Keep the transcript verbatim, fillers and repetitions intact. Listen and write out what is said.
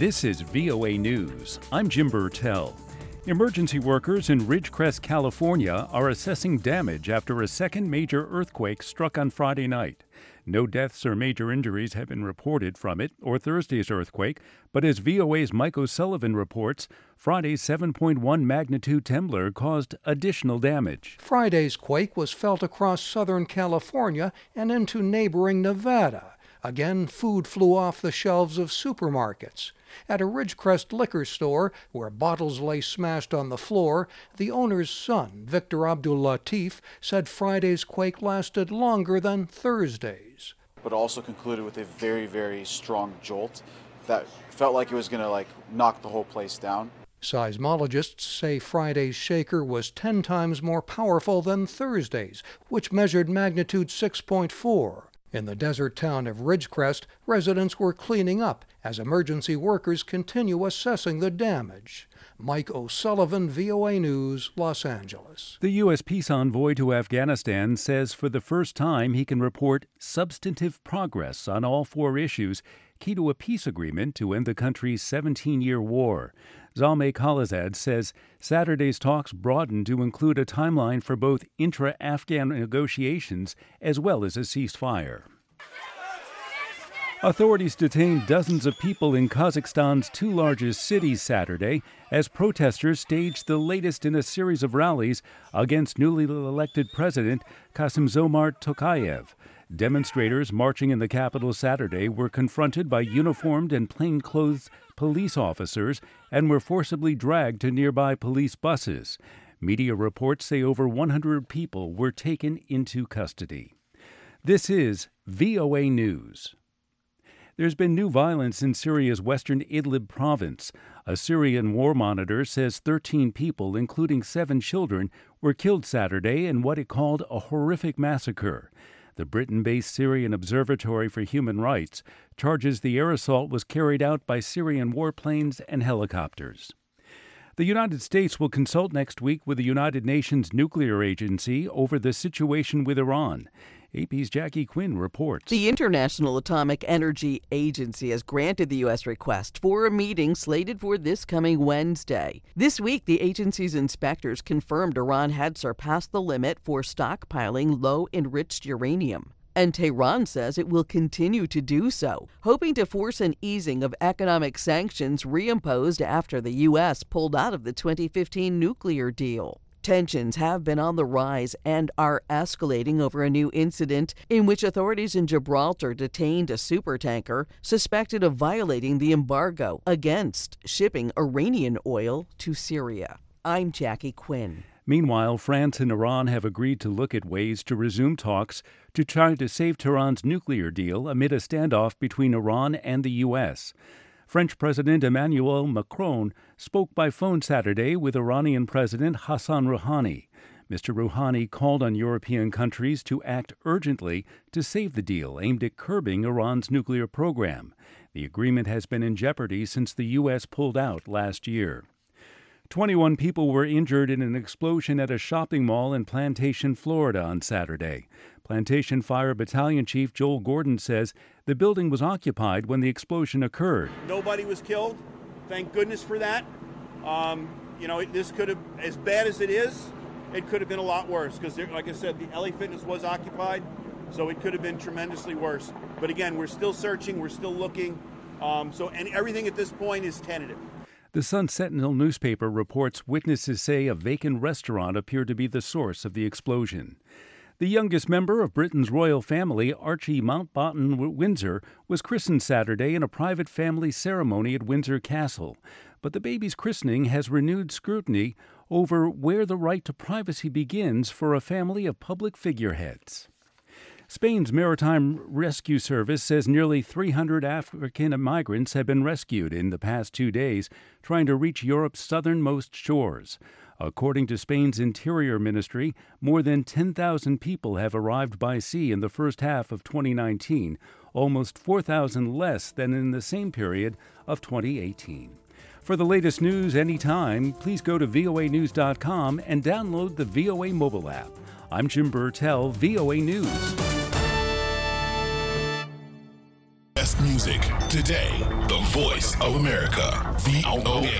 This is V O A News. I'm Jim Burtell. Emergency workers in Ridgecrest, California are assessing damage after a second major earthquake struck on Friday night. No deaths or major injuries have been reported from it or Thursday's earthquake, but as V O A's Mike O'Sullivan reports, Friday's seven point one magnitude tremor caused additional damage. Friday's quake was felt across Southern California and into neighboring Nevada. Again, food flew off the shelves of supermarkets. At a Ridgecrest liquor store, where bottles lay smashed on the floor, the owner's son, Victor Abdul Latif, said Friday's quake lasted longer than Thursday's. But also concluded with a very, very strong jolt that felt like it was going to like knock the whole place down. Seismologists say Friday's shaker was ten times more powerful than Thursday's, which measured magnitude six point four. In the desert town of Ridgecrest, residents were cleaning up as emergency workers continue assessing the damage. Mike O'Sullivan, V O A News, Los Angeles. The U S peace envoy to Afghanistan says for the first time he can report substantive progress on all four issues key to a peace agreement to end the country's seventeen-year war. Zalmay Khalilzad says Saturday's talks broadened to include a timeline for both intra-Afghan negotiations as well as a ceasefire. Authorities detained dozens of people in Kazakhstan's two largest cities Saturday as protesters staged the latest in a series of rallies against newly elected President Kassym-Jomart Tokayev. Demonstrators marching in the capital Saturday were confronted by uniformed and plainclothes police officers and were forcibly dragged to nearby police buses. Media reports say over one hundred people were taken into custody. This is V O A News. There's been new violence in Syria's western Idlib province. A Syrian war monitor says thirteen people, including seven children, were killed Saturday in what it called a horrific massacre. The Britain-based Syrian Observatory for Human Rights charges the air assault was carried out by Syrian warplanes and helicopters. The United States will consult next week with the United Nations Nuclear Agency over the situation with Iran. A P's Jackie Quinn reports. The International Atomic Energy Agency has granted the U S request for a meeting slated for this coming Wednesday. This week, the agency's inspectors confirmed Iran had surpassed the limit for stockpiling low-enriched uranium. And Tehran says it will continue to do so, hoping to force an easing of economic sanctions reimposed after the U S pulled out of the twenty fifteen nuclear deal. Tensions have been on the rise and are escalating over a new incident in which authorities in Gibraltar detained a supertanker suspected of violating the embargo against shipping Iranian oil to Syria. I'm Jackie Quinn. Meanwhile, France and Iran have agreed to look at ways to resume talks to try to save Tehran's nuclear deal amid a standoff between Iran and the U S. French President Emmanuel Macron spoke by phone Saturday with Iranian President Hassan Rouhani. Mister Rouhani called on European countries to act urgently to save the deal aimed at curbing Iran's nuclear program. The agreement has been in jeopardy since the U S pulled out last year. twenty-one people were injured in an explosion at a shopping mall in Plantation, Florida on Saturday. Plantation Fire Battalion Chief Joel Gordon says the building was occupied when the explosion occurred. Nobody was killed. Thank goodness for that. Um, you know, it, this could have, as bad as it is, it could have been a lot worse because, like I said, the L A Fitness was occupied, so it could have been tremendously worse. But again, we're still searching, we're still looking, um, so and everything at this point is tentative. The Sun Sentinel newspaper reports witnesses say a vacant restaurant appeared to be the source of the explosion. The youngest member of Britain's royal family, Archie Mountbatten Windsor, was christened Saturday in a private family ceremony at Windsor Castle. But the baby's christening has renewed scrutiny over where the right to privacy begins for a family of public figureheads. Spain's Maritime Rescue Service says nearly three hundred African migrants have been rescued in the past two days, trying to reach Europe's southernmost shores. According to Spain's Interior Ministry, more than ten thousand people have arrived by sea in the first half of twenty nineteen, almost four thousand less than in the same period of twenty eighteen. For the latest news anytime, please go to V O A news dot com and download the V O A mobile app. I'm Jim Burtell, V O A News. best music today. The voice of America. V O A.